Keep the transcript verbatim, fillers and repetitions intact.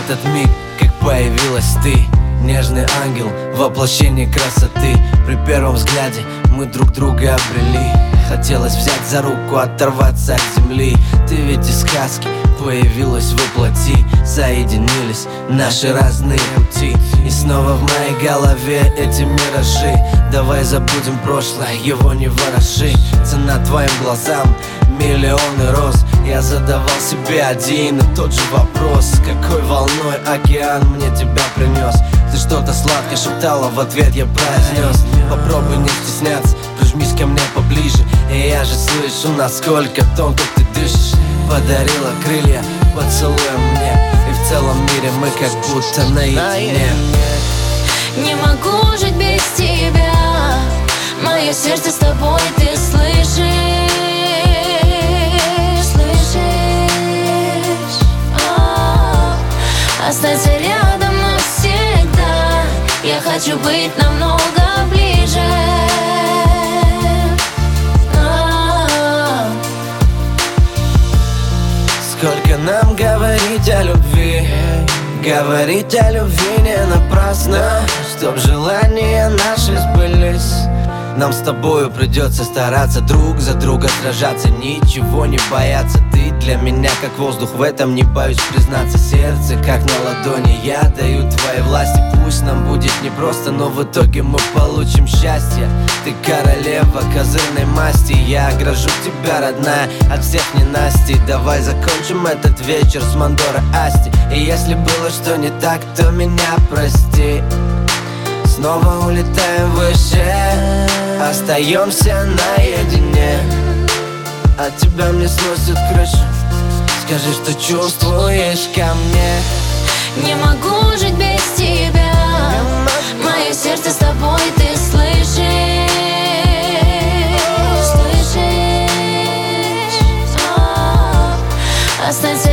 этот миг, как появилась ты. Нежный ангел, воплощение красоты. При первом взгляде мы друг друга обрели. Хотелось взять за руку, оторваться от земли. Ты ведь из сказки появилась воплоти. Соединились наши разные пути. И снова в моей голове эти миражи. Давай забудем прошлое, его не вороши. Цена твоим глазам миллионы роз. Я задавал себе один и тот же вопрос: какой волной океан мне тебя принес? Ты что-то сладко шептала, в ответ я произнес: попробуй не стесняться, прижмись ко мне поближе. И я же слышу, насколько тонко ты дышишь. Подарила крылья поцелуем мне, и в целом мире мы как будто наедине. Не могу жить без тебя. Мое сердце с тобой, ты слышишь? Слышишь? О, останься рядом навсегда. Я хочу быть намного ближе. О, сколько нам говорить о любви, говорить о любви не напрасно, чтоб желания наши сбылись. Нам с тобою придется стараться, друг за друга сражаться, ничего не бояться. Ты для меня как воздух, в этом не боюсь признаться. Сердце как на ладони, я даю твоей власти. Пусть нам будет непросто, но в итоге мы получим счастье. Ты королева козырной масти, я огражу тебя, родная, от всех ненастий. Давай закончим этот вечер с Мандора Асти. И если было что не так, то меня прости. Снова улетаем выше, остаемся наедине. От тебя мне сносит крышу. Скажи, что чувствуешь ко мне. не могу жить без тебя. Мое сердце с тобой, ты слышишь? Слышишь? О, останься